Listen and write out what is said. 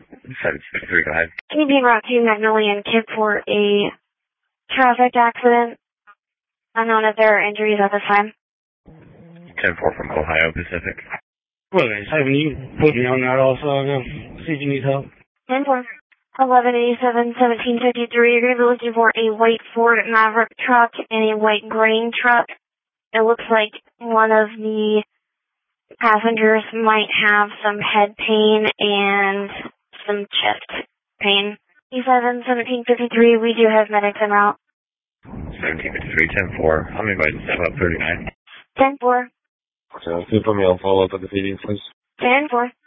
763, go ahead. Can you be brought to Magnolia and Kip for a traffic accident? Unknown if there are injuries at this time. 10-4 from Ohio Pacific. Well, guys, having you put me on that also, I'm going to see if you need help. 10-4. 1187-1753, you're going to be looking for a white Ford Maverick truck and a white grain truck. It looks like one of the passengers might have some head pain and some chest pain. 1753, we do have medics en route. 1753, 10-4. How many miles step up 39? 10-4. So, can you put me on follow-up at the meeting, please? 10-4.